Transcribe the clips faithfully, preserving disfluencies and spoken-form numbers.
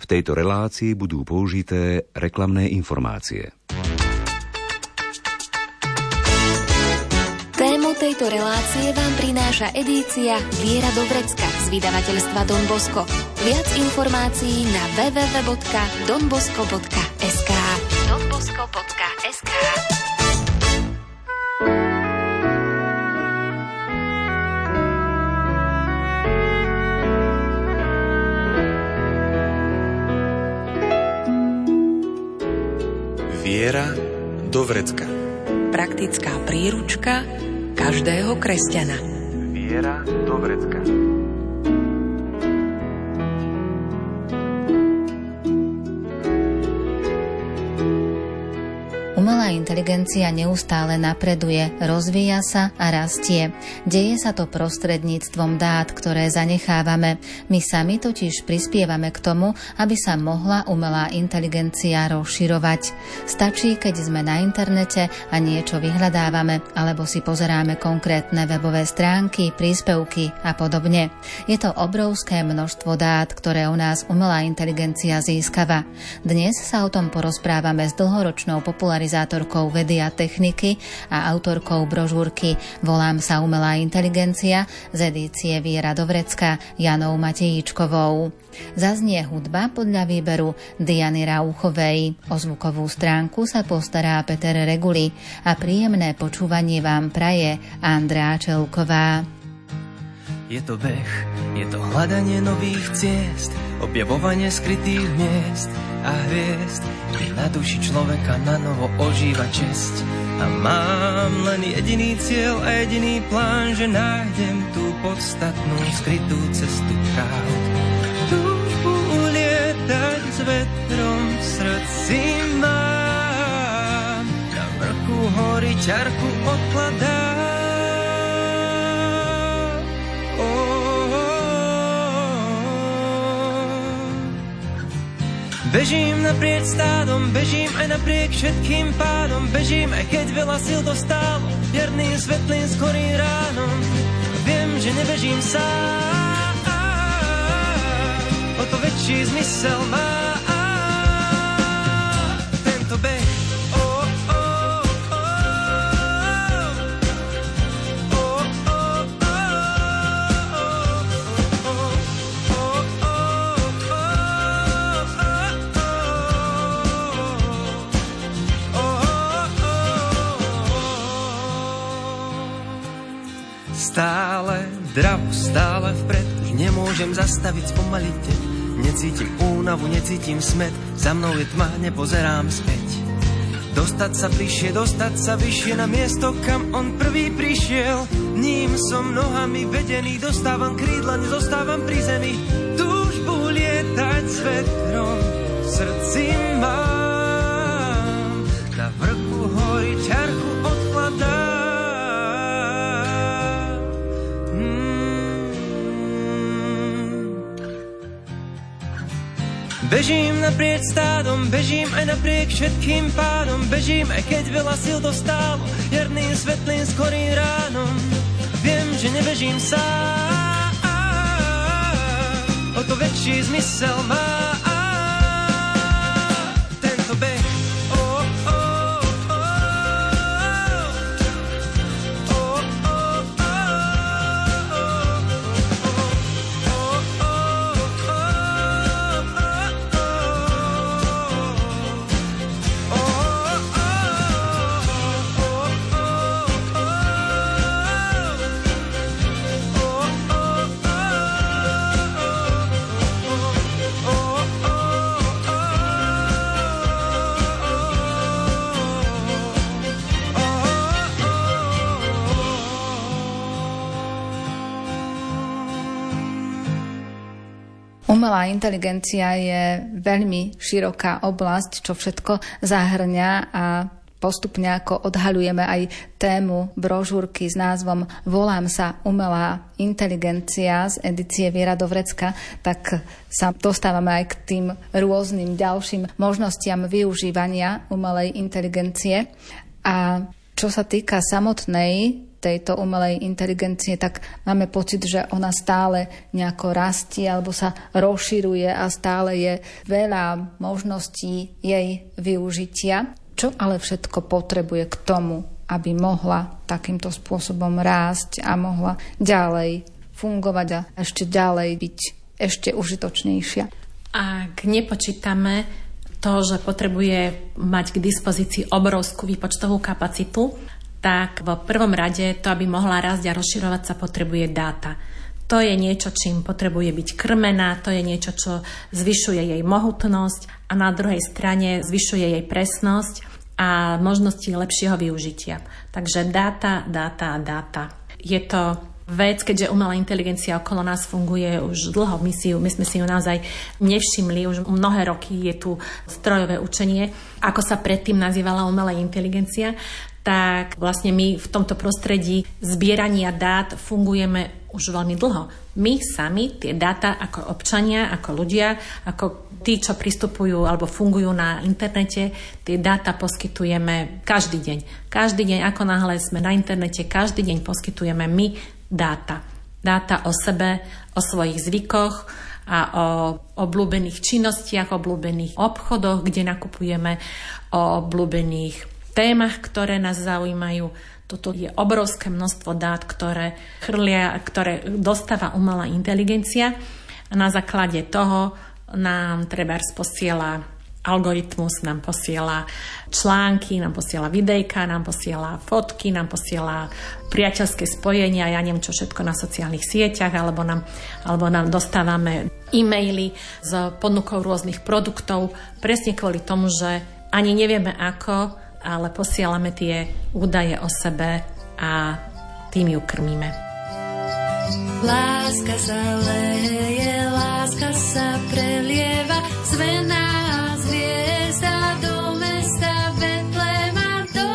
V tejto relácii budú použité reklamné informácie. Tému tejto relácie vám prináša edícia Viera do vrecka z vydavateľstva Don Bosco. Viac informácií na w w w bodka don bosco bodka es ká. don bosco bodka es ká. Viera do vrecka. Praktická príručka každého kresťana. Viera do vrecka. Umelá inteligencia neustále napreduje, rozvíja sa a rastie. Deje sa to prostredníctvom dát, ktoré zanechávame. My sami totiž prispievame k tomu, aby sa mohla umelá inteligencia rozširovať. Stačí, keď sme na internete a niečo vyhľadávame, alebo si pozeráme konkrétne webové stránky, príspevky a podobne. Je to obrovské množstvo dát, ktoré u nás umelá inteligencia získava. Dnes sa o tom porozprávame s dlhoročnou popularizáciou organizátorkou vedy a techniky a autorkou brožúrky Volám sa umelá inteligencia z edície Viera do vrecka Janou Matejíčkovou. Zaznie hudba podľa výberu Diany Rauchovej. O zvukovú stránku sa postará Peter Reguli a príjemné počúvanie vám praje Andrea Čelková. Je to beh, je to hľadanie nových ciest, objavovanie skrytých miest a hviezd, kde na duši človeka na novo ožíva česť. A mám len jediný cieľ a jediný plán, že nájdem tú podstatnú skrytú cestu pravd. Túžbu ulietať s vetrom v srdci mám, na vrchu hory ťarku odkladám. Bežím naprieč stádom, bežím aj napriek všetkým pádom, bežím aj keď veľa síl dostálo, jarným svetlým skorým ránom. Viem, že nebežím sám, o to väčší zmysel má tento beh. Stále, drav, stále vpred, už nemôžem zastaviť, spomaliť deň. Necítim únavu, necítim smet, za mnou je tma, nepozerám späť. Dostať sa bližšie, dostať sa vyššie na miesto, kam on prvý prišiel. Ním som nohami vedený, dostávam krídla, nezostávam pri zemi. Túžbu lietať s vetrom v srdci mám, na vrchu hory ťarchu odkladám. Bežím naprieč stádom, bežím aj napriek všetkým pádom, bežím aj keď veľa síl dostálo, jarným svetlým skorým ránom. Viem, že nebežím sám, o to väčší zmysel má tento beh. Umelá inteligencia je veľmi široká oblasť, čo všetko zahrňa, a postupne ako odhaľujeme aj tému brožúrky s názvom Volám sa umelá inteligencia z edície Viera do vrecka, tak sa dostávame aj k tým rôznym ďalším možnostiam využívania umelej inteligencie. A čo sa týka samotnej tejto umelej inteligencie, tak máme pocit, že ona stále nejako rastie alebo sa rozširuje a stále je veľa možností jej využitia. Čo ale všetko potrebuje k tomu, aby mohla takýmto spôsobom rásť a mohla ďalej fungovať a ešte ďalej byť ešte užitočnejšia? Ak nepočítame to, že potrebuje mať k dispozícii obrovskú výpočtovú kapacitu, tak v prvom rade to, aby mohla rásť a rozširovať sa, potrebuje dáta. To je niečo, čím potrebuje byť krmená, to je niečo, čo zvyšuje jej mohutnosť a na druhej strane zvyšuje jej presnosť a možnosti lepšieho využitia. Takže dáta, dáta a dáta. Je to vec, keďže umelá inteligencia okolo nás funguje už dlho, my, si ju, my sme si ju naozaj nevšimli, už mnohé roky je tu strojové učenie, ako sa predtým nazývala umelá inteligencia, tak vlastne my v tomto prostredí zbierania dát fungujeme už veľmi dlho. My sami tie dáta ako občania, ako ľudia, ako tí, čo pristupujú alebo fungujú na internete, tie dáta poskytujeme každý deň. Každý deň, ako náhle sme na internete, každý deň poskytujeme my dáta. Dáta o sebe, o svojich zvykoch a o obľúbených činnostiach, obľúbených obchodoch, kde nakupujeme, o obľúbených témach, ktoré nás zaujímajú. Toto je obrovské množstvo dát, ktoré chrlia, ktoré dostáva umelá inteligencia a na základe toho nám trebárs posiela algoritmus, nám posiela články, nám posiela videjka, nám posiela fotky, nám posiela priateľské spojenia, ja neviem čo všetko na sociálnych sieťach, alebo nám, alebo nám dostávame e-maily s ponukou rôznych produktov, presne kvôli tomu, že ani nevieme ako, ale posielame tie údaje o sebe a tým ju krmíme. Láska sa leje, láska sa prelieva, zvená zviezda do mesta Betléma, do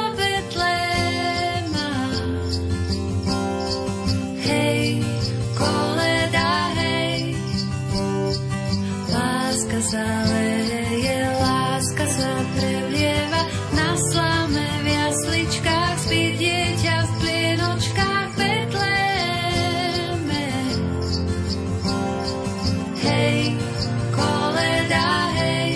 Betléma. Hej, koleda, hej, láska sa leje, láska sa prelieva, na slame v jasličkách spí dieťa v plienočkách v Betléme. Hej, koleda, hej,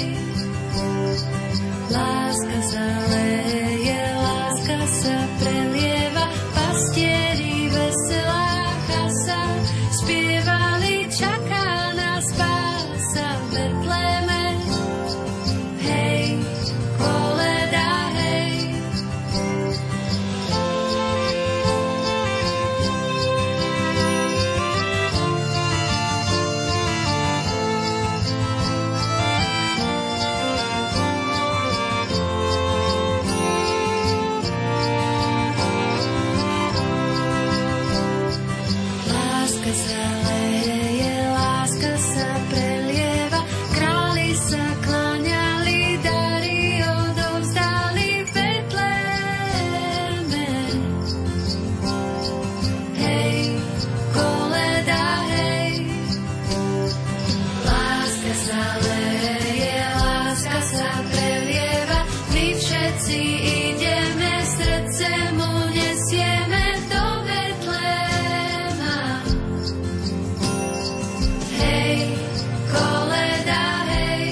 láska sa leje, láska sa prelieva, pastieri veselá chasa spievali, čaká na spása v Betléme. Hej, koleda, hej. Láska sa leje, láska sa prelieva, králi sa kláňali, dary odovzdali v Betléme. Hej, koleda, hej, láska sa leje, láska sa prelieva, my všetci ideme, srdce mu nesieme do Betléma. Hej, koleda, hej,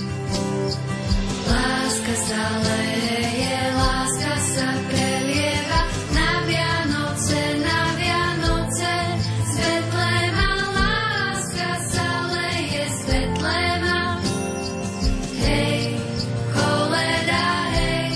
láska sa leje, láska sa prelieva, na Vianoce, na Vianoce, z Betléma, láska sa leje z Betléma. Hej, koleda, hej.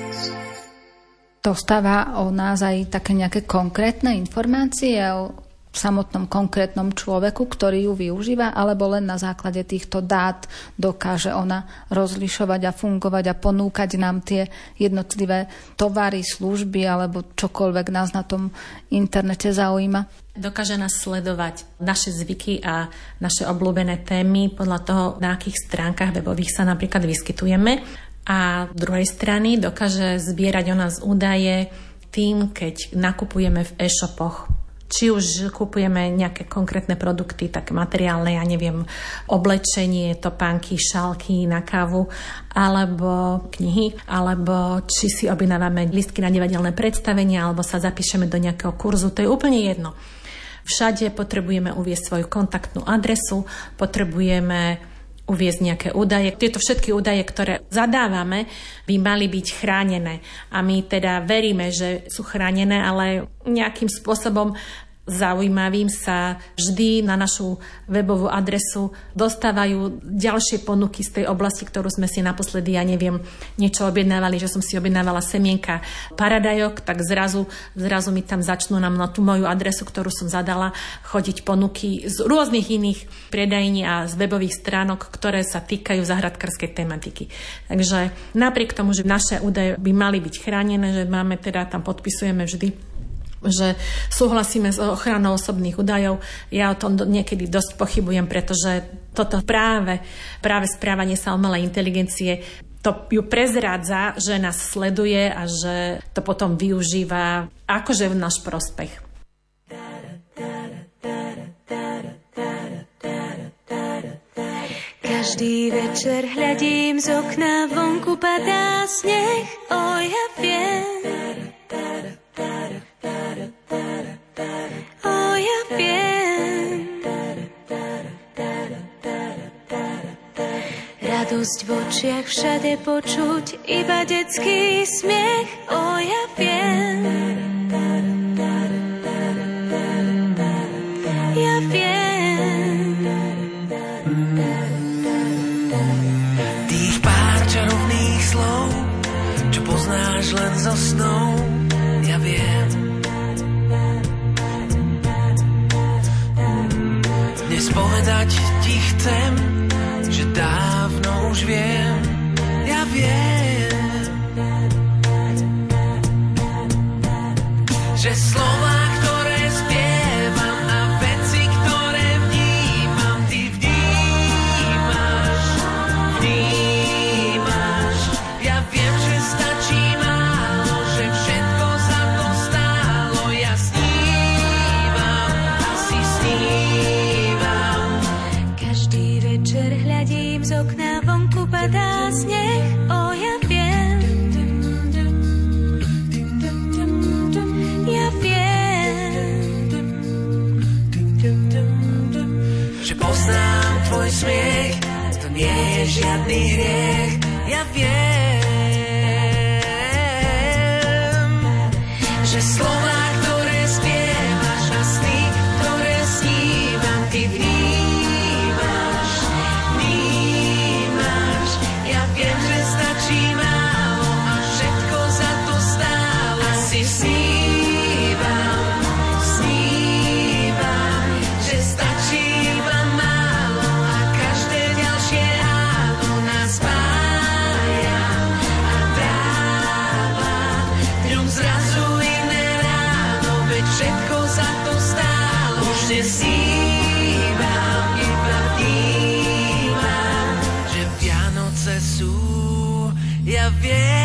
Dostáva o nás aj také nejaké konkrétne informácie o samotnom konkrétnom človeku, ktorý ju využíva, alebo len na základe týchto dát dokáže ona rozlišovať a fungovať a ponúkať nám tie jednotlivé tovary, služby alebo čokoľvek nás na tom internete zaujíma? Dokáže nás sledovať naše zvyky a naše obľúbené témy podľa toho, na akých stránkach webových sa napríklad vyskytujeme. A z druhej strany dokáže zbierať o nás údaje tým, keď nakupujeme v e-shopoch. Či už kupujeme nejaké konkrétne produkty, tak materiálne, ja neviem, oblečenie, topánky, šálky na kávu, alebo knihy, alebo či si objednávame lístky na divadelné predstavenia, alebo sa zapíšeme do nejakého kurzu, to je úplne jedno. Všade potrebujeme uviesť svoju kontaktnú adresu, potrebujeme uviesť nejaké údaje. Tieto všetky údaje, ktoré zadávame, by mali byť chránené. A my teda veríme, že sú chránené, ale nejakým spôsobom zaujímavým sa vždy na našu webovú adresu dostávajú ďalšie ponuky z tej oblasti, ktorú sme si naposledy, ja neviem, niečo objednávali, že som si objednávala semienka paradajok, tak zrazu, zrazu mi tam začnú nám na tú moju adresu, ktorú som zadala, chodiť ponuky z rôznych iných predajní a z webových stránok, ktoré sa týkajú záhradkárskej tematiky. Takže napriek tomu, že naše údaje by mali byť chránené, že máme teda, tam podpisujeme vždy, že súhlasíme s ochranou osobných údajov. Ja o tom niekedy dosť pochybujem, pretože toto práve, práve správanie sa umelej inteligencie to ju prezrádza, že nás sleduje a že to potom využíva akože v náš prospech. Každý večer hľadím z okna, vonku padá sneh, o ja viem. O ja viem. Radosť v očiach všade počuť, iba detský smiech, o ja viem. Ja viem. Tých pár čarovných slov, čo poznáš len zo snou, ja viem. Dnes povedať ti chcem, že dávno už viem, ja viem, že slová, ktoré spievam a veci, ktoré vnímam, ty vnímaš, vnímaš. Ja viem, že stačí málo, že všetko za to stálo, ja snívam, asi snívam. Každý večer hľadím z okna, vonku padá sneh, o ja viem. Ja viem. Že poznám tvoj smiech, to nie je žiadny hriech, ja viem. Že slová, ktoré spievaš a sny, ktoré snívam, ty vnímaš, vnímaš. Ja viem, že stačí málo a všetko za to stálo. Asi snívam, snívam, že stačí iba málo a každé ďalšie ráno nás spája a dáva dňom zrazu iné ráno, veď všetko za to stálo. Už nesnívam, iba vnímam, že Vianoce sú, ja viem.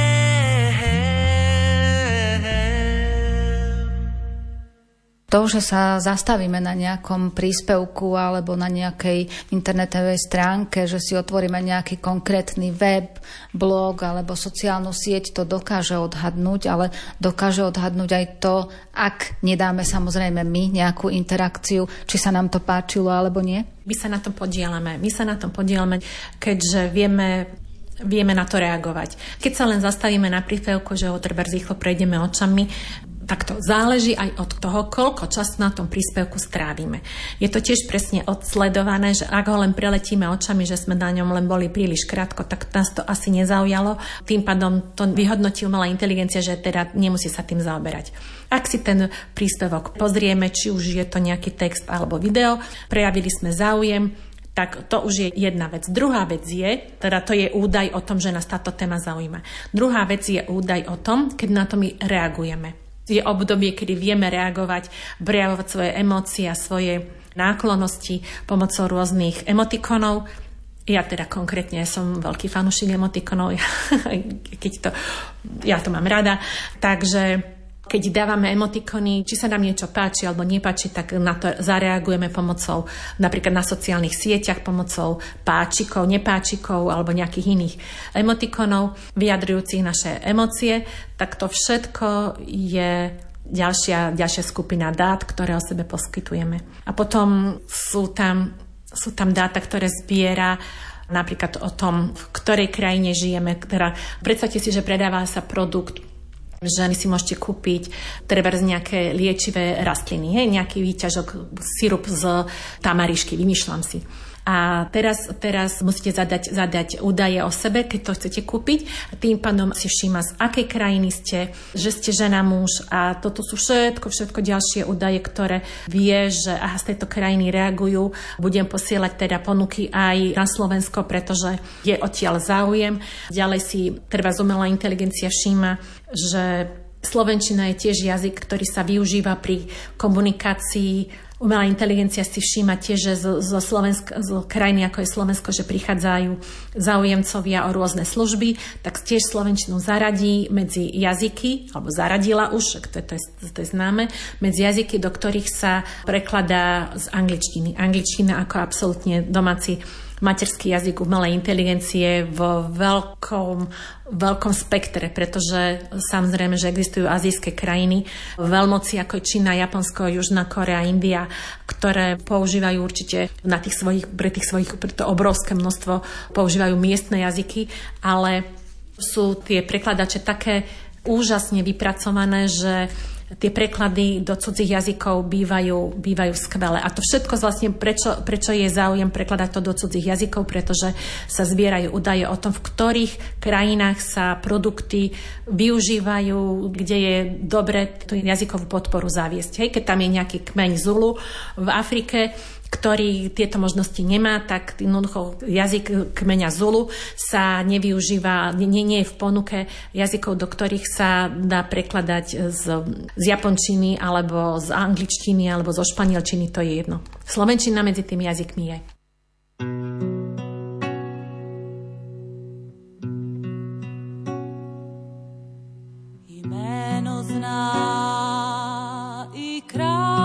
To, že sa zastavíme na nejakom príspevku alebo na nejakej internetovej stránke, že si otvoríme nejaký konkrétny web, blog alebo sociálnu sieť, to dokáže odhadnúť, ale dokáže odhadnúť aj to, ak nedáme samozrejme my nejakú interakciu, či sa nám to páčilo alebo nie. My sa na tom podielame. My sa na tom podielame, keďže vieme vieme na to reagovať. Keď sa len zastavíme na príspevku, že ho treba rýchlo prejdeme očami, Takto záleží aj od toho, koľko času na tom príspevku strávime. Je to tiež presne odsledované, že ak ho len preletíme očami, že sme na ňom len boli príliš krátko, tak nás to asi nezaujalo. Tým pádom to vyhodnotí umelá inteligencia, že teda nemusí sa tým zaoberať. Ak si ten príspevok pozrieme, či už je to nejaký text alebo video, prejavili sme záujem, tak to už je jedna vec. Druhá vec je, teda to je údaj o tom, že nás táto téma zaujíma. Druhá vec je údaj o tom, keď na to my reagujeme. Je obdobie, kedy vieme reagovať, prejavovať svoje emócie a svoje náklonnosti pomocou rôznych emotikonov. Ja teda konkrétne som veľký fanúšik emotikonov, keď to, ja to mám rada. Takže keď dávame emotikony, či sa nám niečo páči alebo nepáči, tak na to zareagujeme pomocou napríklad na sociálnych sieťach, pomocou páčikov, nepáčikov alebo nejakých iných emotikonov vyjadrujúcich naše emócie. Tak to všetko je ďalšia, ďalšia skupina dát, ktoré o sebe poskytujeme. A potom sú tam, sú tam dáta, ktoré zbiera napríklad o tom, v ktorej krajine žijeme. Teda, predstavte si, že predáva sa produkt, že si môžete kúpiť trebárs nejaké liečivé rastliny, hej, nejaký výťažok, sirup z tamarišky, vymýšľam si. A teraz, teraz musíte zadať, zadať údaje o sebe, keď to chcete kúpiť. A tým pádom si všíma, z akej krajiny ste, že ste žena, muž. A toto sú všetko, všetko ďalšie údaje, ktoré vie, že aha, z tejto krajiny reagujú. Budem posielať teda ponuky aj na Slovensko, pretože je odtiaľ záujem. Ďalej si treba umelá inteligencia všíma, že slovenčina je tiež jazyk, ktorý sa využíva pri komunikácii. Umelá inteligencia si všíma tiež, že zo, zo, Slovensk- zo krajiny, ako je Slovensko, že prichádzajú záujemcovia o rôzne služby, tak tiež slovenčinu zaradí medzi jazyky, alebo zaradila už, to je, to je, to je známe, medzi jazyky, do ktorých sa prekladá z angličtiny. Angličtina ako absolútne domáci materský jazyk umelej inteligencie vo veľkom, veľkom spektre, pretože samozrejme, že existujú azijské krajiny, veľmoci ako je Čína, Japonsko, Južná Korea, India, ktoré používajú určite na tých svojich, pre tých svojich, pre to obrovské množstvo používajú miestne jazyky, ale sú tie prekladače také úžasne vypracované, že tie preklady do cudzích jazykov bývajú, bývajú skvelé. A to všetko vlastne, prečo, prečo je záujem prekladať to do cudzích jazykov, pretože sa zbierajú údaje o tom, v ktorých krajinách sa produkty využívajú, kde je dobre tú jazykovú podporu zaviesť. Hej, keď tam je nejaký kmeň Zulu v Afrike, ktorý tieto možnosti nemá, tak jednoducho jazyk kmeňa Zulu sa nevyužíva, nie, nie je v ponuke jazykov, do ktorých sa dá prekladať z, z japončiny, alebo z angličtiny, alebo zo španielčiny, to je jedno. Slovenčina medzi tými jazykmi je. Jméno zná i král,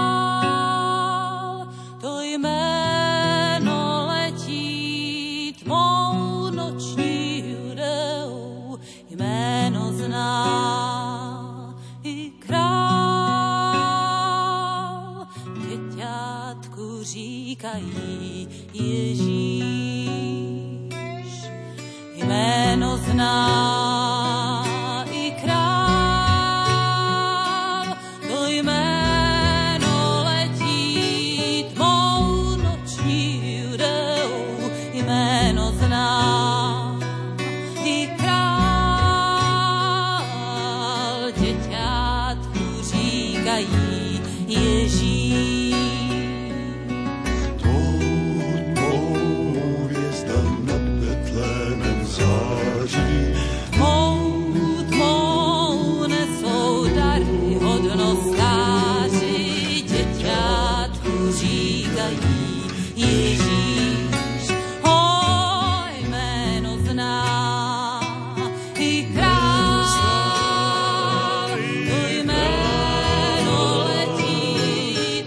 říkají Ježíš. Jméno zná i král, to jméno letí tmou noční Judeou. Jméno zná i král, děťátku říkají Ježíš. Letí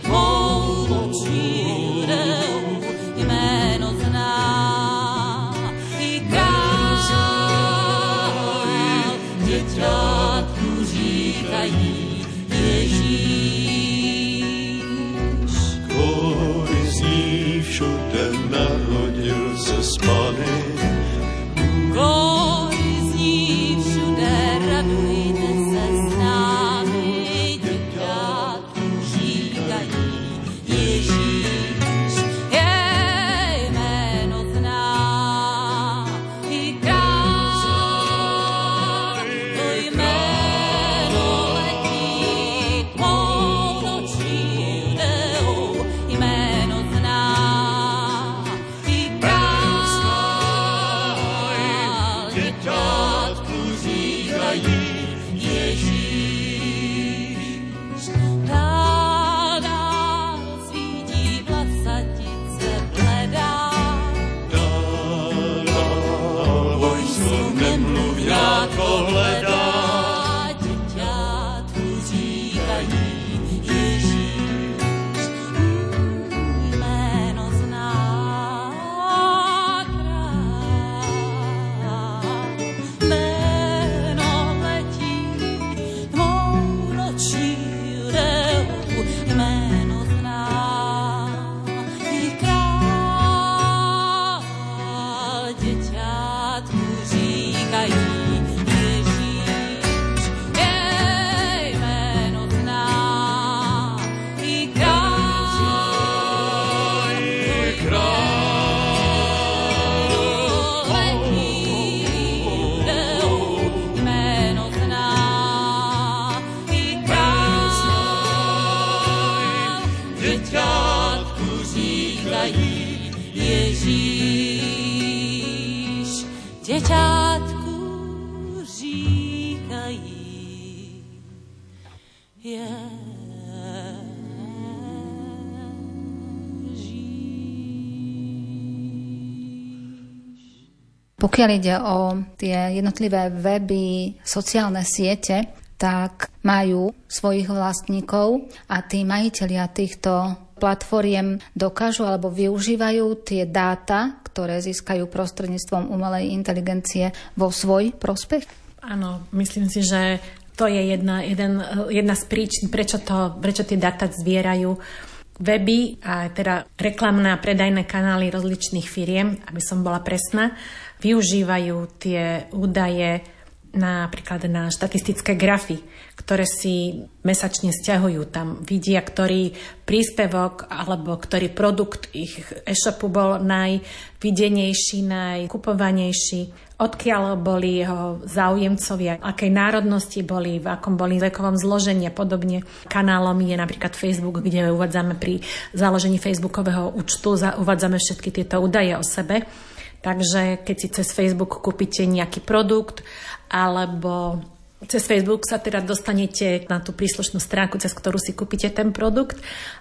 deťátku říkají Ježíš. Deťátku říkají Ježíš. Pokiaľ ide o tie jednotlivé weby, sociálne siete, tak majú svojich vlastníkov a tí majitelia týchto platformiem dokážu alebo využívajú tie dáta, ktoré získajú prostredníctvom umelej inteligencie vo svoj prospech? Áno, myslím si, že to je jedna, jeden, jedna z príčin, prečo, to, prečo tie dáta zbierajú weby a teda reklamné a predajné kanály rozličných firiem, aby som bola presná, využívajú tie údaje napríklad na štatistické grafy, ktoré si mesačne sťahujú. Tam vidia, ktorý príspevok alebo ktorý produkt ich e-shopu bol najvidenejší, najkupovanejší, odkiaľ boli jeho záujemcovia, akej národnosti boli, v akom boli vekovom zložení a podobne. Kanálom je napríklad Facebook, kde uvádzame pri založení facebookového účtu, uvádzame všetky tieto údaje o sebe. Takže keď si cez Facebook kúpite nejaký produkt, alebo cez Facebook sa teda dostanete na tú príslušnú stránku, cez ktorú si kúpite ten produkt,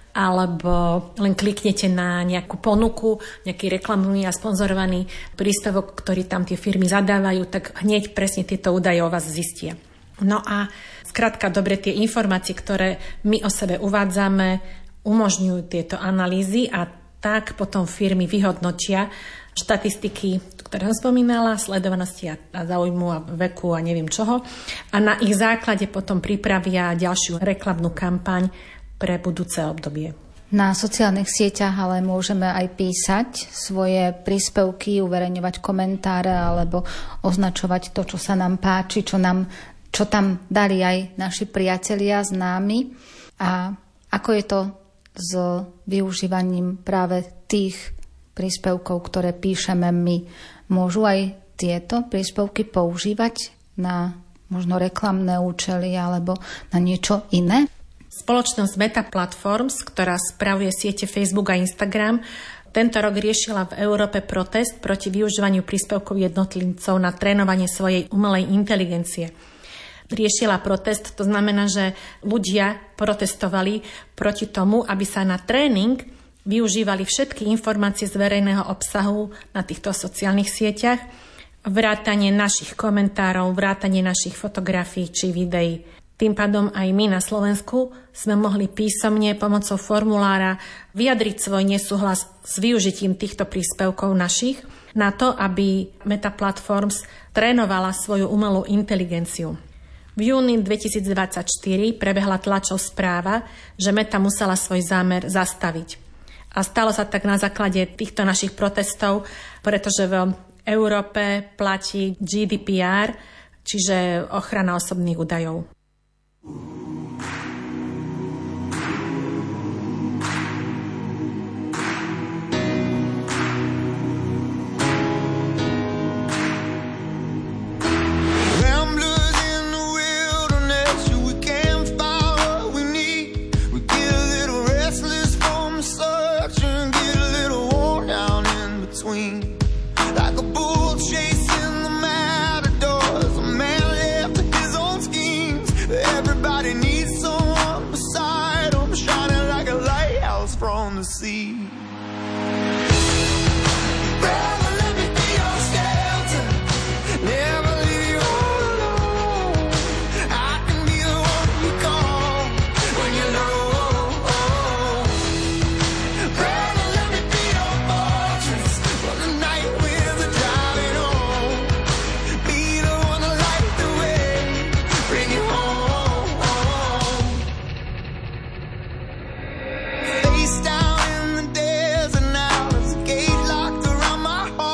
alebo len kliknete na nejakú ponuku, nejaký reklamný a sponzorovaný príspevok, ktorý tam tie firmy zadávajú, tak hneď presne tieto údaje o vás zistia. No a skrátka, dobre, tie informácie, ktoré my o sebe uvádzame, umožňujú tieto analýzy a tak potom firmy vyhodnotia štatistiky, ktoré som spomínala, sledovanosti a, a záujmu a veku a neviem čoho. A na ich základe potom pripravia ďalšiu reklamnú kampaň pre budúce obdobie. Na sociálnych sieťach ale môžeme aj písať svoje príspevky, uverejňovať komentáre alebo označovať to, čo sa nám páči, čo, nám, čo tam dali aj naši priatelia, známi. A ako je to s využívaním práve tých príspevkov, ktoré píšeme my. Môžu aj tieto príspevky používať na možno reklamné účely alebo na niečo iné? Spoločnosť Meta Platforms, ktorá spravuje siete Facebook a Instagram, tento rok riešila v Európe protest proti využívaniu príspevkov jednotlivcov na trénovanie svojej umelej inteligencie. Riešila protest, to znamená, že ľudia protestovali proti tomu, aby sa na tréning využívali všetky informácie z verejného obsahu na týchto sociálnych sieťach, vrátanie našich komentárov, vrátanie našich fotografií či videí. Tým pádom aj my na Slovensku sme mohli písomne pomocou formulára vyjadriť svoj nesúhlas s využitím týchto príspevkov našich na to, aby Meta Platforms trénovala svoju umelú inteligenciu. V júni dvetisícdvadsaťštyri prebehla tlačov správa, že Meta musela svoj zámer zastaviť. A stalo sa tak na základe týchto našich protestov, pretože v Európe platí G D P R, čiže ochrana osobných údajov. See. Face down in the desert now, there's a gate locked around my heart.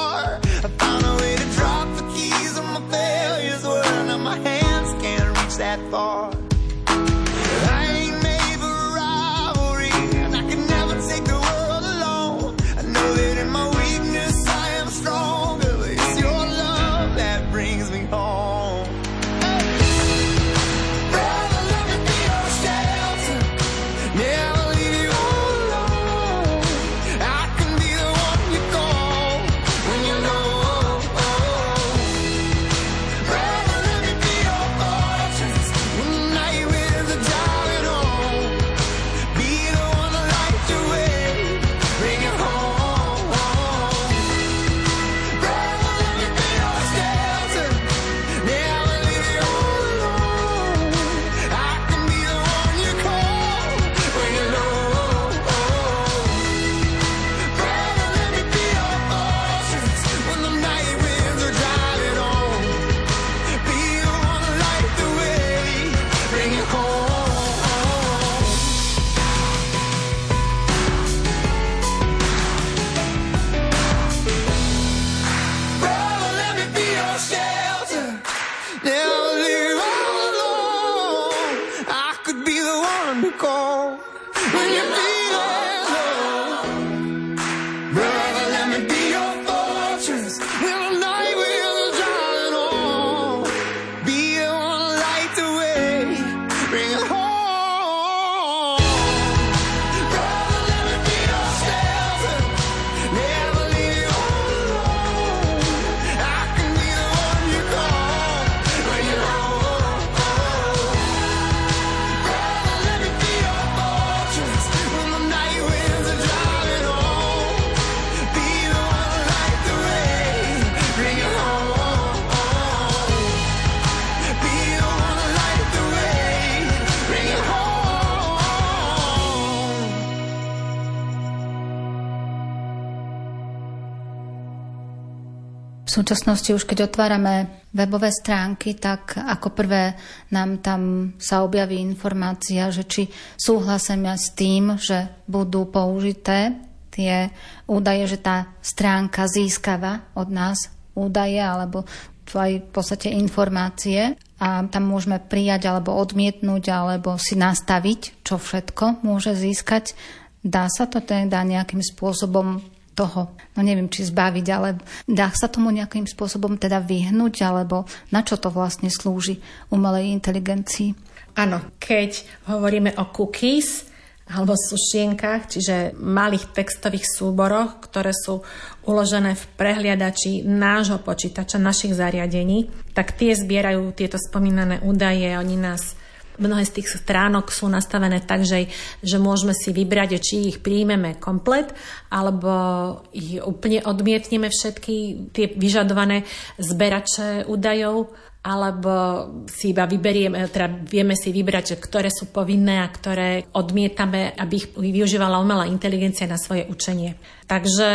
V súčasnosti už keď otvárame webové stránky, tak ako prvé nám tam sa objaví informácia, že či súhlasíme s tým, že budú použité tie údaje, že tá stránka získava od nás údaje alebo aj v podstate informácie a tam môžeme prijať alebo odmietnúť alebo si nastaviť, čo všetko môže získať. Dá sa to teda nejakým spôsobom toho, no neviem, či zbaviť, ale dá sa tomu nejakým spôsobom teda vyhnúť, alebo na čo to vlastne slúži umelej inteligencii? Áno, keď hovoríme o cookies alebo sušienkach, čiže malých textových súboroch, ktoré sú uložené v prehliadači nášho počítača, našich zariadení, tak tie zbierajú tieto spomínané údaje, oni nás mnohé z tých stránok sú nastavené tak, že, že môžeme si vybrať, či ich príjmeme komplet, alebo ich úplne odmietneme všetky tie vyžadované zberače údajov, alebo si iba vyberieme, teda vieme si vybrať, že ktoré sú povinné a ktoré odmietame, aby ich využívala umelá inteligencia na svoje učenie. Takže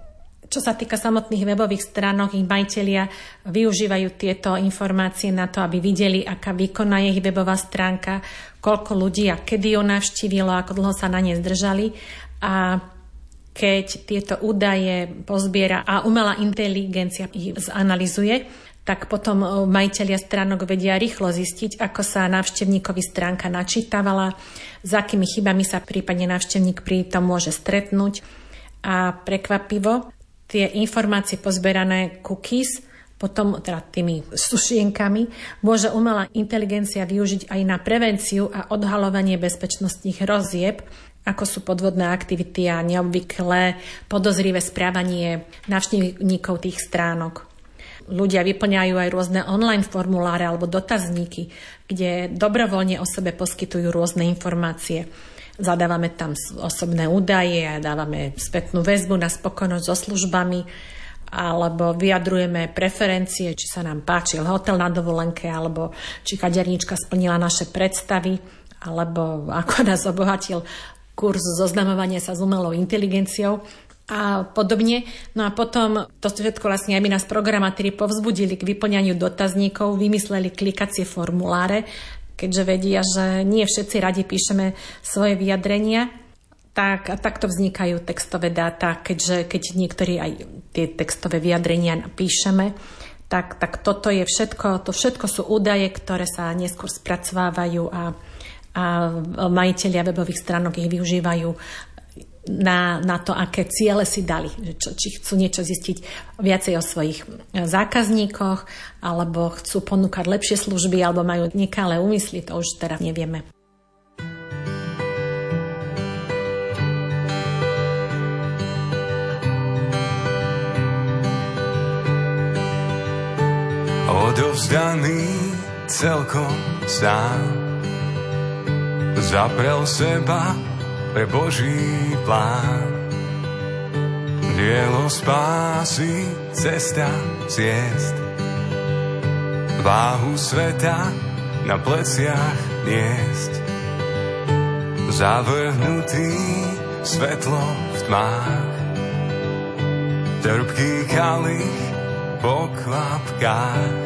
čo sa týka samotných webových stránok, ich majitelia využívajú tieto informácie na to, aby videli, aká výkonná je ich webová stránka, koľko ľudí a kedy ju navštívilo, ako dlho sa na ne zdržali. A keď tieto údaje pozbiera a umelá inteligencia ich zanalizuje, tak potom majitelia stránok vedia rýchlo zistiť, ako sa návštevníkovi stránka načítavala, s akými chybami sa prípadne návštevník pri tom môže stretnúť. A prekvapivo, tie informácie pozberané cookies, potom teda tými sušienkami, môže umelá inteligencia využiť aj na prevenciu a odhaľovanie bezpečnostných hrozieb, ako sú podvodné aktivity a neobvyklé podozrivé správanie návštevníkov tých stránok. Ľudia vyplňajú aj rôzne online formuláre alebo dotazníky, kde dobrovoľne o sebe poskytujú rôzne informácie. Zadávame tam osobné údaje a dávame spätnú väzbu na spokojnosť so službami alebo vyjadrujeme preferencie, či sa nám páčil hotel na dovolenke alebo či kaderníčka splnila naše predstavy alebo ako nás obohatil kurz zoznamovania sa s umelou inteligenciou a podobne. No a potom to všetko vlastne, aby nás programátori povzbudili k vyplňaniu dotazníkov, vymysleli klikacie formuláre, keďže vedia, že nie všetci radi píšeme svoje vyjadrenia, tak a takto vznikajú textové dáta, keďže keď niektorí aj tie textové vyjadrenia píšeme, tak, tak toto je všetko, to všetko sú údaje, ktoré sa neskôr spracovávajú a, a majitelia webových stránok ich využívajú na, na to, aké ciele si dali. Čo, či chcú niečo zistiť viacej o svojich zákazníkoch, alebo chcú ponúkať lepšie služby, alebo majú nekalé úmysly, to už teraz nevieme. Odovzdaný celkom sám, zaprel seba pre Boží plán. Dielo spásy, cesta ciest, váhu sveta na pleciach niesť. Zavrhnutý svetlo v tmách, trpký kalich po kvapkách,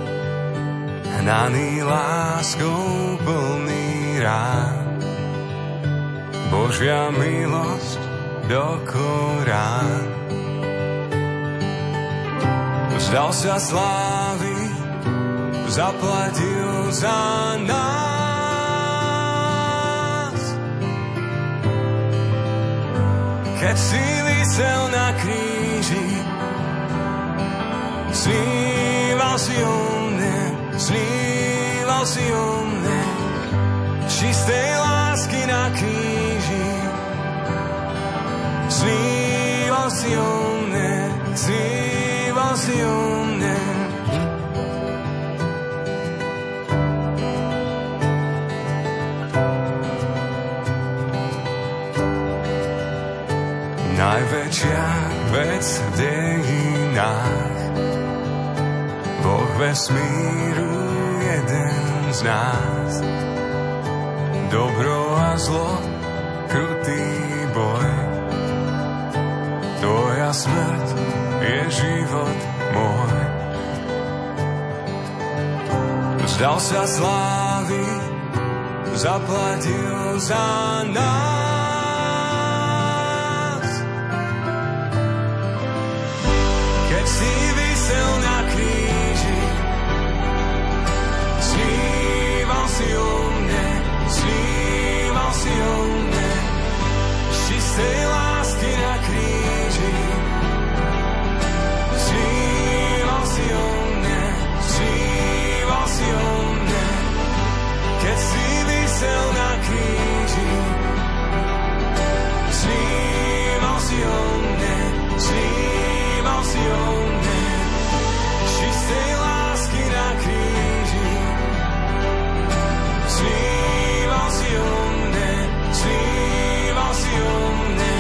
hnaný láskou plný rán. Božia milosť do korán. Vzdal sa slávy, zaplatil za nás. Keď si visel na kríži, sníval si o mne, sníval si o mne, čistej lásky na kríži. Sníval si o mne, sníval si o mne. Najväčšia vec v dejinách, Boh vesmíru jeden z nás. Dobro a zlo, krutý boj, tvoja smrť je život môj. vzdal sa slávy, zaplatil za nás. Keď si visel na kríži, sníval si o mne, sníval si o mne, z čistej lásky na kríži. Sníval si o mne, sníval si o mne, keď si visel na kríži. Sníval si o mne, sníval si o mne, z čistej lásky na kríži. Sníval si o mne, sníval si o mne.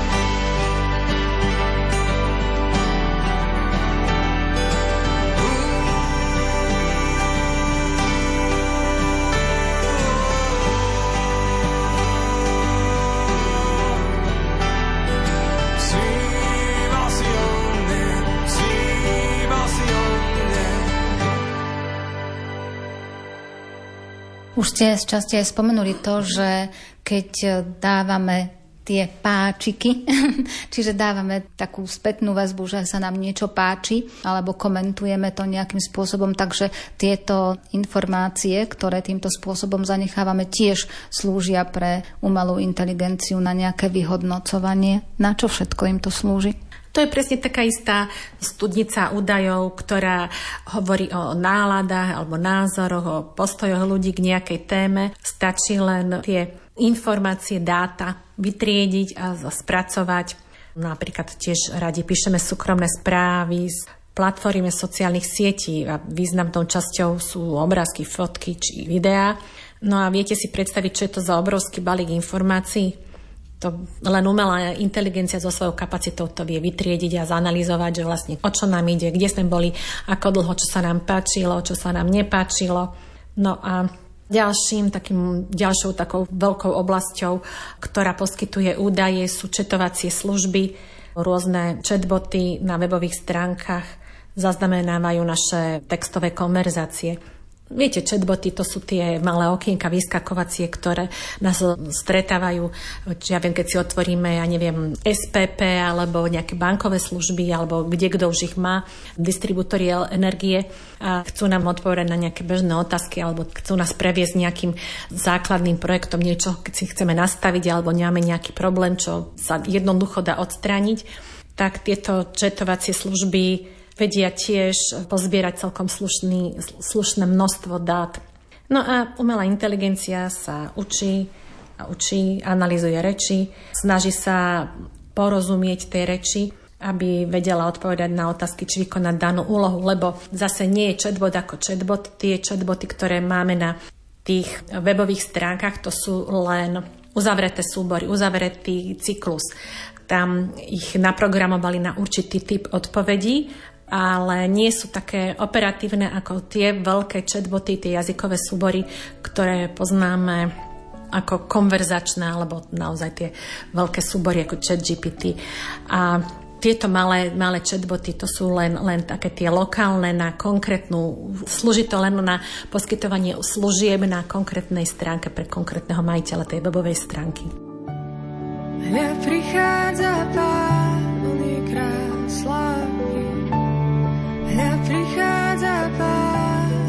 Už ste z časti aj spomenuli to, že keď dávame tie páčiky, čiže dávame takú spätnú väzbu, že sa nám niečo páči, alebo komentujeme to nejakým spôsobom, takže tieto informácie, ktoré týmto spôsobom zanechávame, tiež slúžia pre umelú inteligenciu na nejaké vyhodnocovanie. Na čo všetko im to slúži? To je presne taká istá studnica údajov, ktorá hovorí o náladách alebo názoroch, o postojoch ľudí k nejakej téme. Stačí len tie informácie, dáta vytriediť a spracovať. Napríklad tiež radi píšeme súkromné správy z platformy sociálnych sietí a významnou časťou sú obrázky, fotky či videá. No a viete si predstaviť, čo je to za obrovský balík informácií? To len umelá inteligencia so svojou kapacitou to vie vytriediť a zanalizovať, že vlastne o čo nám ide, kde sme boli, ako dlho, čo sa nám páčilo, čo sa nám nepáčilo. No a ďalším takým, ďalšou takou veľkou oblasťou, ktorá poskytuje údaje, sú četovacie služby, rôzne chatboty na webových stránkach zaznamenávajú naše textové konverzácie. Viete, chatboty, to sú tie malé okienka vyskakovacie, ktoré nás stretávajú. Ja viem, keď si otvoríme, ja neviem, es pé pé alebo nejaké bankové služby, alebo kde kto už ich má, distribútori energie a chcú nám odpovedať na nejaké bežné otázky, alebo chcú nás previesť nejakým základným projektom, niečo, keď si chceme nastaviť, alebo nemáme nejaký problém, čo sa jednoducho dá odstrániť, tak tieto chatovacie služby vedia tiež pozbierať celkom slušný, slušné množstvo dát. No a umelá inteligencia sa učí a učí, analyzuje reči, snaží sa porozumieť tej reči, aby vedela odpovedať na otázky, či vykonať danú úlohu, lebo zase nie je chatbot ako chatbot. Tie chatboty, ktoré máme na tých webových stránkach, to sú len uzavreté súbory, uzavretý cyklus. Tam ich naprogramovali na určitý typ odpovedí, ale nie sú také operatívne ako tie veľké chatboty, tie jazykové súbory, ktoré poznáme ako konverzačné, alebo naozaj tie veľké súbory ako ChatGPT. A tieto malé, malé chatboty, to sú len, len také tie lokálne na konkrétnu, slúži to len na poskytovanie služieb na konkrétnej stránke pre konkrétneho majiteľa tej webovej stránky. Hľa prichádza Pán, on je kráľ slávy. Hľa prichádza Pán,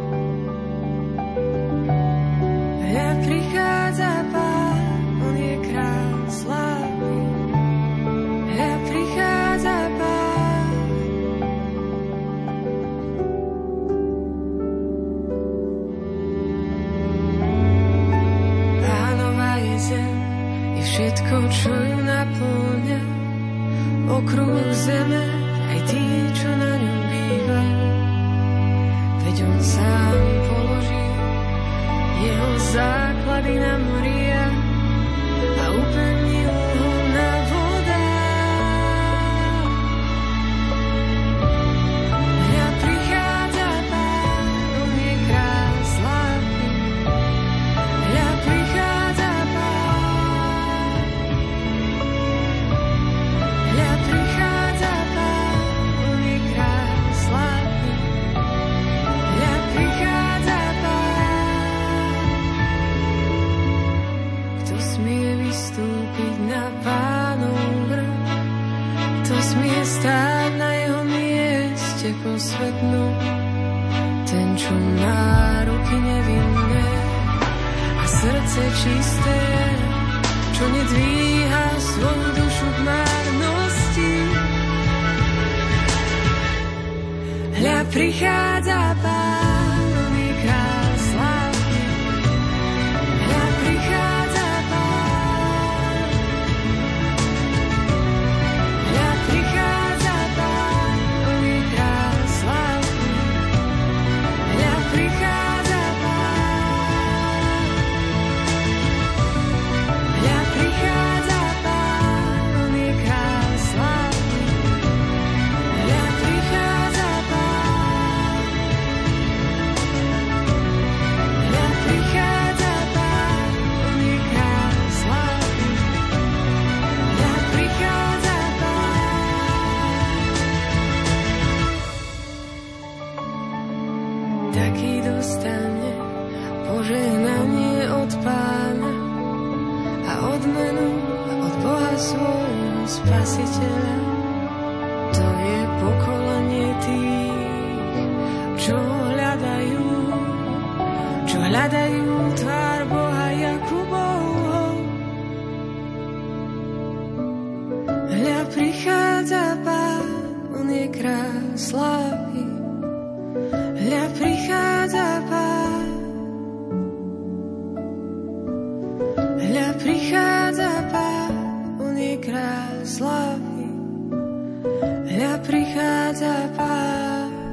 hľa prichádza Pán, on je kráľ slávy. Hľa prichádza Pán. Pánova je zem, je všetko, čo ju naplňa, okruh zeme, aj tí, čo na ňom bývajú. Veď on sám položil jeho základy na moria a upevnil ho na vodách. Hľa prichádza Pán, on je kráľ slávy. Hľa prichádza Pán, hľa prichádza Pán, on je kráľ slávy. Hľa prichádza posvetnú, ten, čo má ruky nevinné a srdce čisté, čo nedvíha svoju dušu k márnosti. Hľa prichádza Pánový kráľ slávy, hľa prichádza Pán, hľa prichádza Pánový kráľ slávy, hľa prichádza Pán, hľa prichádza Pánový kráľ slávy, hľa prichádza taký dostane požehnanie od Pána a odmenu od Boha svojho Spasiteľa. To je pokolenie tých, čo hľadajú, čo hľadajú tvár Boha Jakubovho. Hľa prichádza Pán, on je kráľ slávy. Hľa prichádza Pán, hľa prichádza Pán, on je kráľ slávy. Hľa prichádza Pán.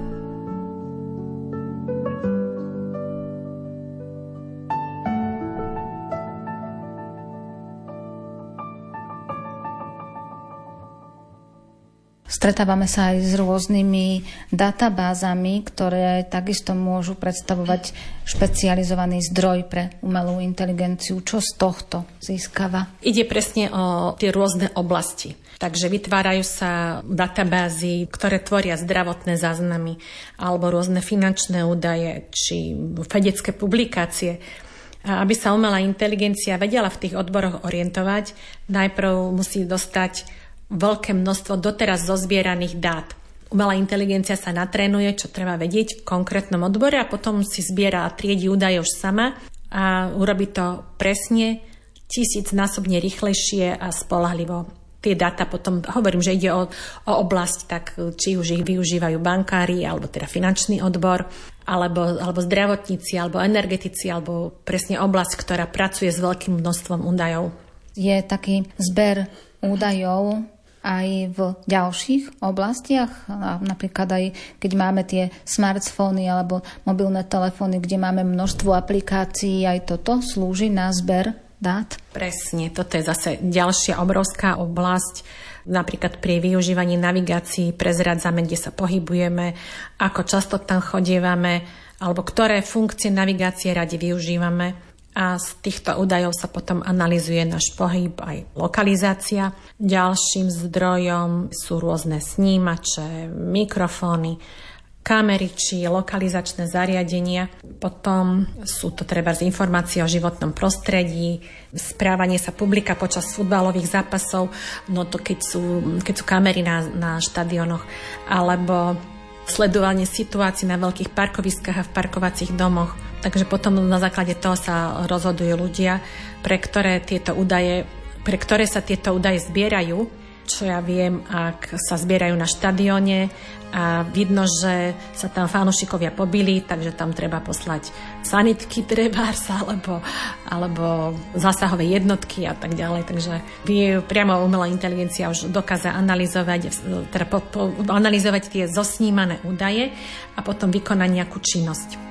Stretávame sa aj s rôznymi databázami, ktoré takisto môžu predstavovať špecializovaný zdroj pre umelú inteligenciu. Čo z tohto získava? Ide presne o tie rôzne oblasti. Takže vytvárajú sa databázy, ktoré tvoria zdravotné záznamy alebo rôzne finančné údaje či vedecké publikácie. A aby sa umelá inteligencia vedela v tých odboroch orientovať, najprv musí dostať veľké množstvo doteraz zozbieraných dát. Umelá inteligencia sa natrénuje, čo treba vedieť v konkrétnom odbore a potom si zbiera a triedi údaje už sama a urobí to presne tisícnásobne rýchlejšie a spoľahlivo. Tie dáta potom, hovorím, že ide o, o oblasť, tak či už ich využívajú bankári, alebo teda finančný odbor, alebo, alebo zdravotníci, alebo energetici, alebo presne oblasť, ktorá pracuje s veľkým množstvom údajov. Je taký zber údajov aj v ďalších oblastiach, napríklad aj keď máme tie smartfóny alebo mobilné telefóny, kde máme množstvo aplikácií, aj toto slúži na zber dát? Presne, toto je zase ďalšia obrovská oblasť. Napríklad pri využívaní navigácií prezradzame, kde sa pohybujeme, ako často tam chodievame, alebo ktoré funkcie navigácie radi využívame. A z týchto údajov sa potom analyzuje náš pohyb aj lokalizácia. Ďalším zdrojom sú rôzne snímače, mikrofóny, kamery či lokalizačné zariadenia. Potom sú to treba z informácie o životnom prostredí, správanie sa publika počas futbalových zápasov, no to keď sú, keď sú kamery na, na štadiónoch, alebo sledovanie situácií na veľkých parkoviskách a v parkovacích domoch. Takže potom na základe toho sa rozhodujú ľudia, pre ktoré tieto údaje, pre ktoré sa tieto údaje zbierajú. Čo ja viem, ak sa zbierajú na štadióne a vidno, že sa tam fanúšikovia pobili, takže tam treba poslať sanitky trebárs alebo, alebo zásahové jednotky a tak ďalej. Takže vie priamo umelá inteligencia už dokáza analyzovať, teda po, po, analyzovať tie zosnímané údaje a potom vykonať nejakú činnosť.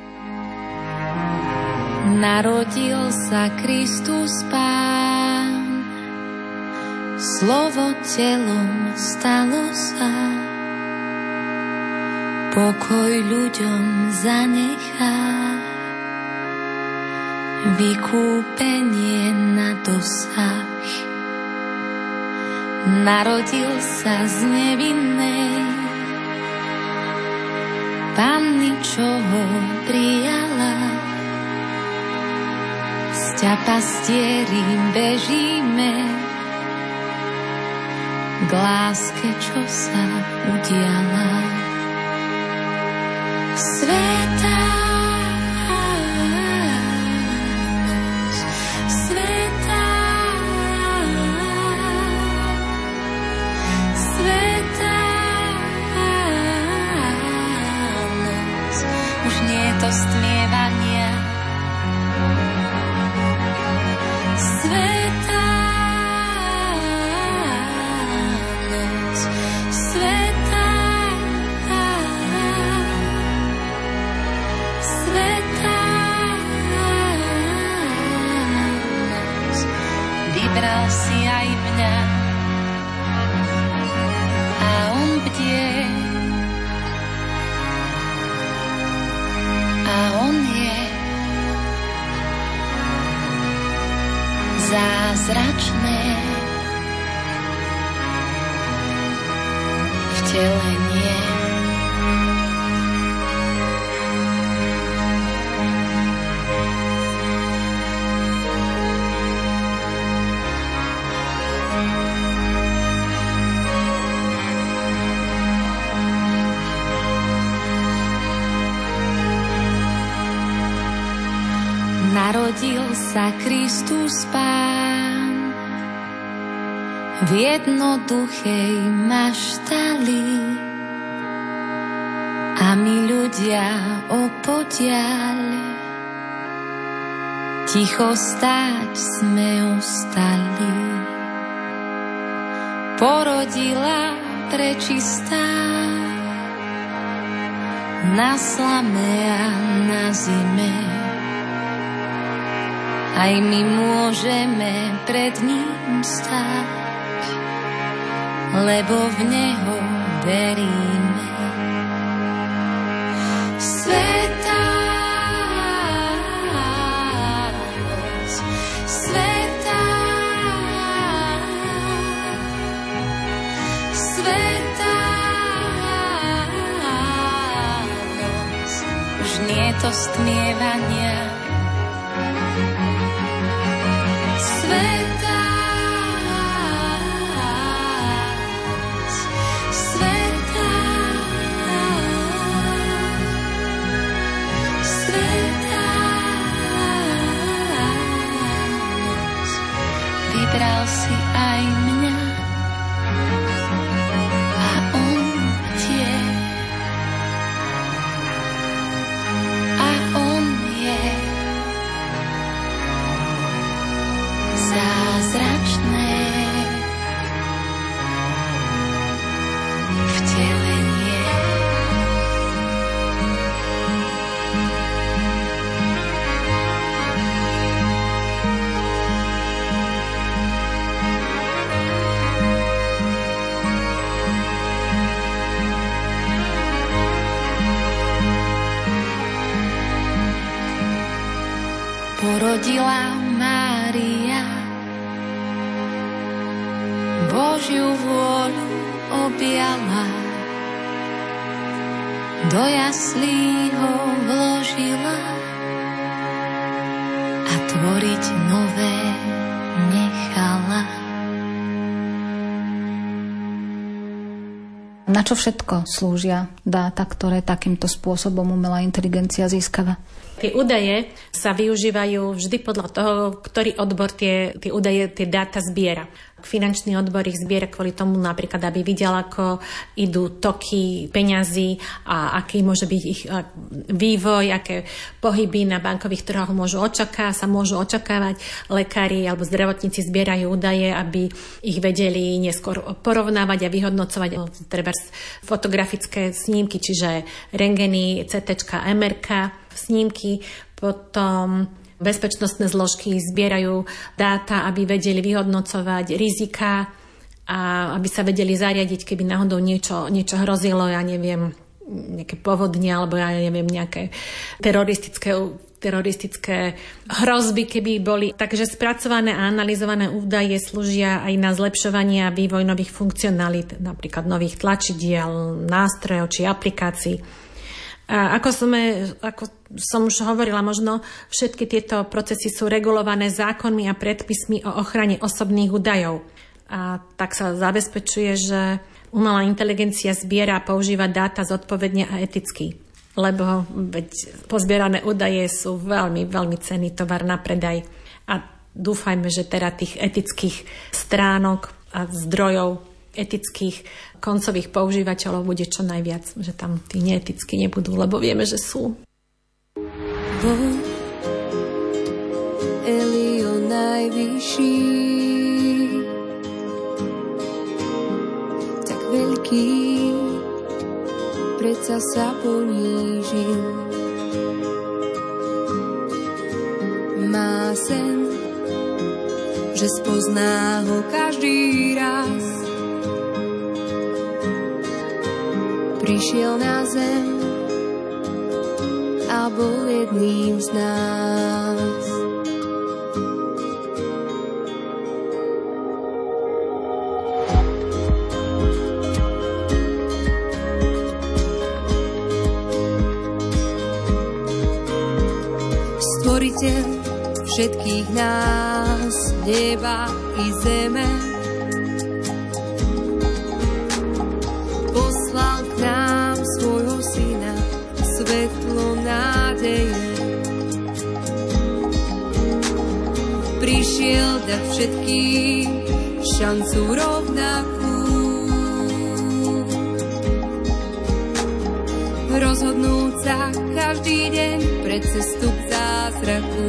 Narodil sa Kristus Pán, slovo telom stalo sa, pokoj ľuďom zanechá, vykúpenie na dosah. Narodil sa z nevinnej Panny, čo ho prijala, sťa pastieri bežíme k láske, čo sa udiala. Zázračné vtelenie. Narodil sa Kristus Pán v jednoduchej maštali a my ľudia opodiaľ ticho stáť sme ostali. Porodila prečistá na slame a na zime. Aj my môžeme pred ním stáť, lebo v Neho veríme. Svätá noc, svätá, svätá noc, už nie to stmievania. Svätá noc, svätá, svätá noc, vybral si aj mňa a on tie a on je zázračné vtelenie. Porodila Mária Božiu vôľu objala, do jaslí ho vložila a tvoriť nové nechala. Na čo všetko slúžia dáta, ktoré takýmto spôsobom umelá inteligencia získava? Tie údaje sa využívajú vždy podľa toho, ktorý odbor tie, tie údaje, tie dáta zbiera. Finančný odbor ich zbiera kvôli tomu napríklad, aby videl, ako idú toky peňazí a aký môže byť ich vývoj, aké pohyby na bankových trhoch môžu očakávať, sa môžu očakávať. Lekári alebo zdravotníci zbierajú údaje, aby ich vedeli neskôr porovnávať a vyhodnocovať treba fotografické snímky, čiže rentgeny, cé téčka, em erka, snímky, potom bezpečnostné zložky zbierajú dáta, aby vedeli vyhodnocovať rizika a aby sa vedeli zariadiť, keby náhodou niečo, niečo hrozilo, ja neviem, nejaké povodne alebo ja neviem, nejaké teroristické, teroristické hrozby, keby boli. Takže spracované a analyzované údaje slúžia aj na zlepšovanie a vývoj nových funkcionalít, napríklad nových tlačidiel, nástrojov či aplikácií. A ako, sme, ako som už hovorila, možno všetky tieto procesy sú regulované zákonmi a predpismi o ochrane osobných údajov. A tak sa zabezpečuje, že umelá inteligencia zbiera a používa dáta zodpovedne a eticky. lebo veď pozbierané údaje sú veľmi, veľmi cenný tovar na predaj. A dúfajme, že teda tých etických stránok a zdrojov etických koncových používateľov bude čo najviac, že tam tí neetickí nebudú, lebo vieme, že sú. Boh, Elio najvyšší, tak veľký, predsa sa ponížil. Má sen, že spozná ho každý raz. Prišiel na zem a bol jedným z nás. Stvoriteľ všetkých nás, neba i zeme, poslal k nám svojho syna, svetlo nádeje. Prišiel dať všetkým šancu rovnakú, rozhodnúť sa každý deň pre cestu k zázraku.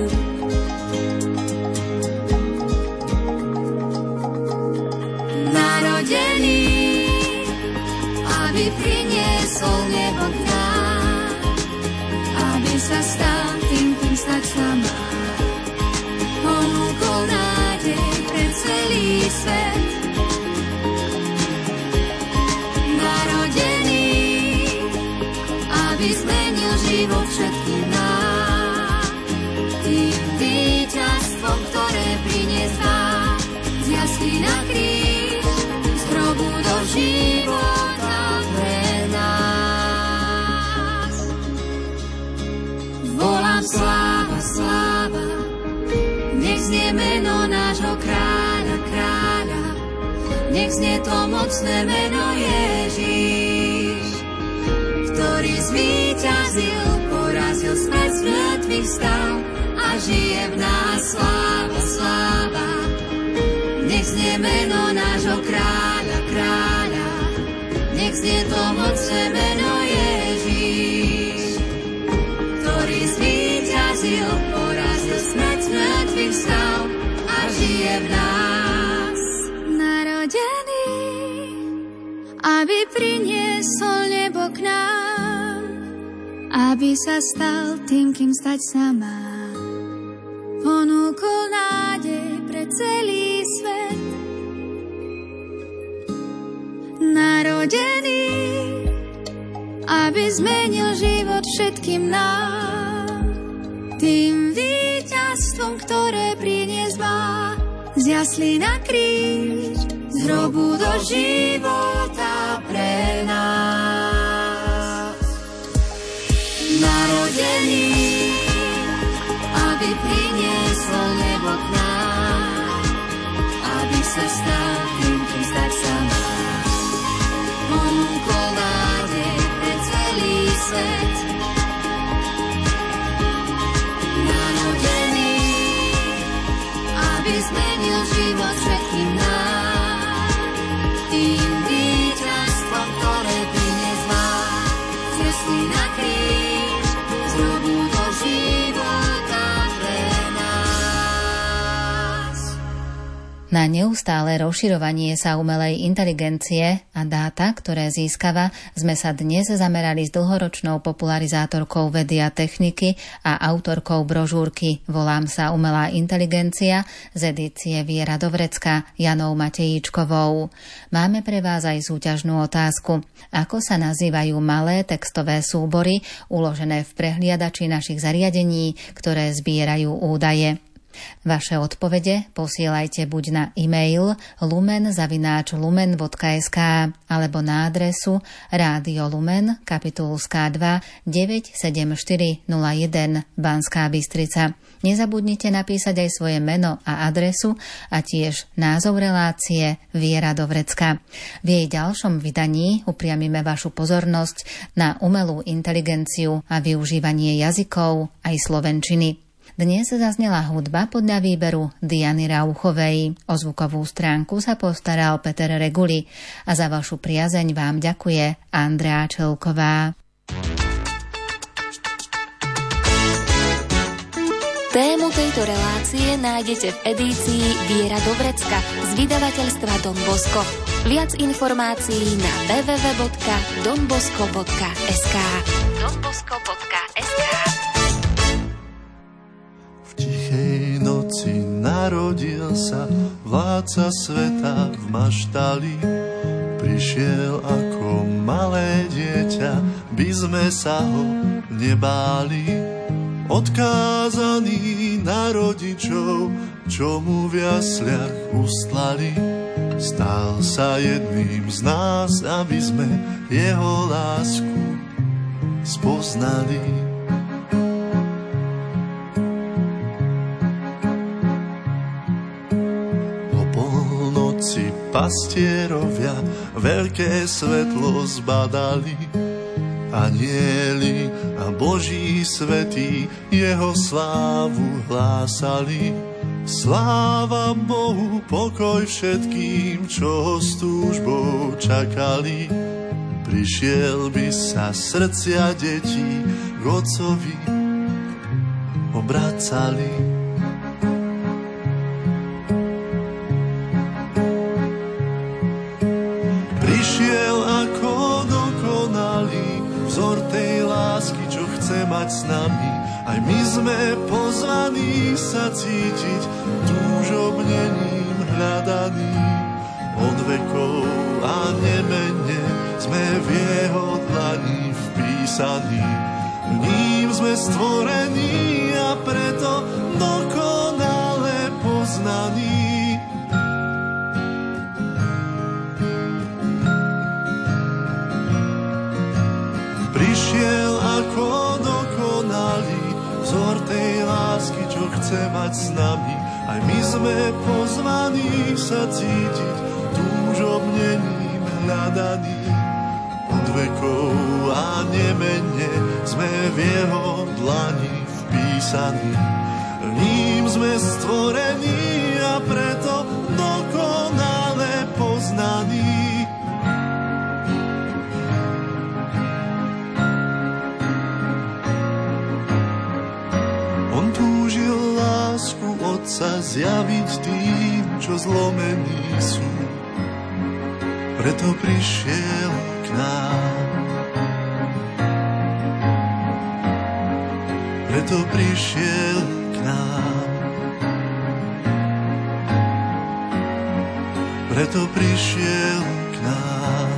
Narodený, aby priniesol nebo k nám, aby sa stal tým, kým stať sa má. Ponúkol nádej pre celý svet. Narodený, aby zmenil život všetkým nám, tým víťazstvom, ktoré priniesá z jaslí na kríž, z hrobu do života pre nás. Volám sláva, sláva, nech znie meno nášho kráľa, kráľa, nech znie to mocné meno Ježíš, ktorý zvíťazil, porazil smrť, z mŕtvych vstal a žije v nás. Sláva, sláva, nech znie meno nášho kráľa, kráľa, nech znie to mocné meno Ježíš, ktorý zvíťazil, porazil smrť, z mŕtvych vstal a žije v nás. Narodený, aby priniesol nebo k nám, aby sa stal tým, kým stať sa má. Ponúkol nádej pre celý svet. Narodený, aby zmenil život všetkým nám, tým víťazstvom, ktoré priniesť má z jaslí na kríž, z hrobu do života pre nás. Narodený, aby priniesol nebo k nám, aby sa stal tým, kým stať sa má. Ponúkol nádej pre celý svet. Narodený, aby zmenil život všetkým nám, tým víťazstvom, ktoré priniesť má z jaslí na kríž, z hrobu do života pre nás. Na neustále rozširovanie sa umelej inteligencie a dáta, ktoré získava, sme sa dnes zamerali s dlhoročnou popularizátorkou vedy a techniky a autorkou brožúrky Volám sa umelá inteligencia z edície Viera Dovrecka Janou Matejíčkovou. Máme pre vás aj súťažnú otázku. Ako sa nazývajú malé textové súbory uložené v prehliadači našich zariadení, ktoré zbierajú údaje? Vaše odpovede posielajte buď na e-mail lumen zavináč lumen bodka es ká alebo na adresu Rádio Lumen, Kapitulská dva, deväť sedem štyri nula jeden, Banská Bystrica. Nezabudnite napísať aj svoje meno a adresu a tiež názov relácie Viera do vrecka. V jej ďalšom vydaní upriamime vašu pozornosť na umelú inteligenciu a využívanie jazykov aj slovenčiny. Dnes zaznela hudba podľa výberu Diany Rauchovej. O zvukovú stránku sa postaral Peter Reguli a za vašu priazeň vám ďakuje Andrea Čelková. Tému tejto relácie nájdete v edícii Viera do vrecka z vydavateľstva Don Bosco. Viac informácií na w w w bodka don bosco bodka es ká. don bosco bodka es ká. V tichej noci narodil sa vládca sveta v maštali. Prišiel ako malé dieťa, by sme sa ho nebáli. Odkázaný na rodičov, čo mu v jasliach ustlali. Stal sa jedným z nás, aby sme jeho lásku spoznali. O polnoci pastierovia veľké svetlo zbadali. Anjeli a Boží svätí jeho slávu hlásali. Sláva Bohu, pokoj všetkým, čo ho s túžbou čakali. Prišiel by sa srdcia detí k Otcovi obracali. Prišiel ako dokonalý vzor tej lásky, čo chce mať s nami. Aj my sme pozvaní sa cítiť túžobnením hľadaní. Od vekov a nemene sme v jeho dlani vpísaní. V ním sme stvorení a preto dokonale poznaní. Prišiel ako dokonalý vzor tej lásky, čo chce mať s nami. Aj my sme pozvaní sa cítiť túžobnením hľadaní. Od vekov a nemene sme v jeho dlani vpísaní. V ním sme stvorení a preto dokonale poznaní. Otca zjaviť tým, čo zlomení sú. Preto prišiel k nám. Preto prišiel k nám. Preto prišiel k nám.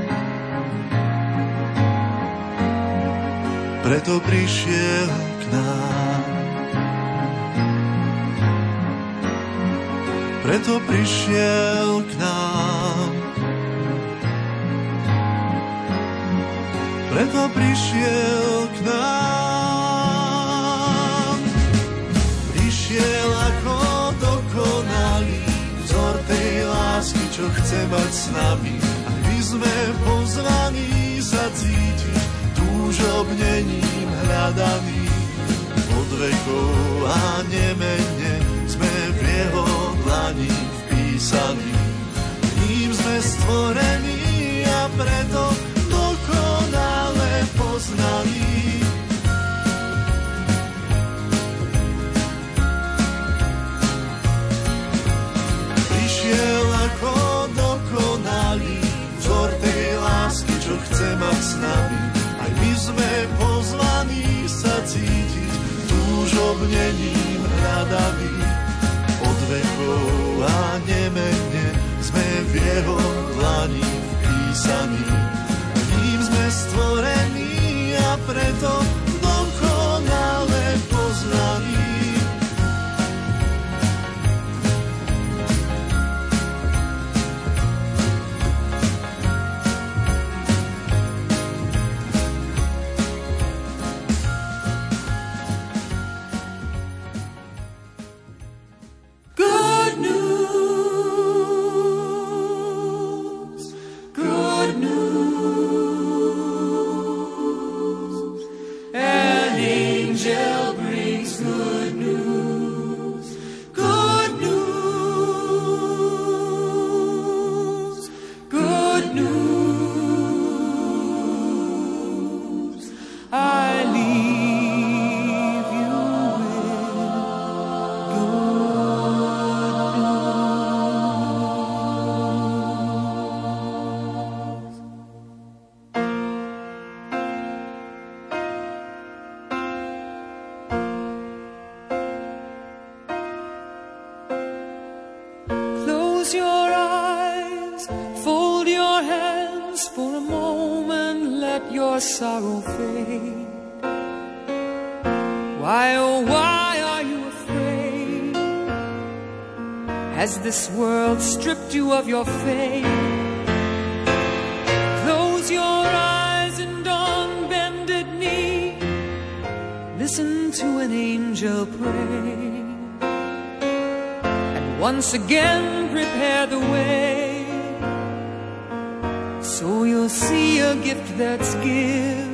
Preto prišiel k nám. Preto prišiel k nám. Preto prišiel k nám. Prišiel ako dokonalý vzor tej lásky, čo chce mať s nami. A my sme pozvaní sa cítiť túžobnením hľadaní. Od vekov a nemene sme v jeho dlani vpísaní. Ním sme stvorení a preto dokonale poznaní. Prišiel ako dokonalý vzor tej lásky, čo chce mať s nami. Aj my sme pozvaní sa cítiť túžobnením hľadaní. Od vekov a nemene sme v jeho dlani vpísaní. Ním sme stvorení a preto dokonale poznaní. let your sorrow fade. Why, oh, why are you afraid? Has this world stripped you of your faith? Close your eyes and on bended knee, listen to an angel pray, and once again prepare the way, so you'll see a gift that's given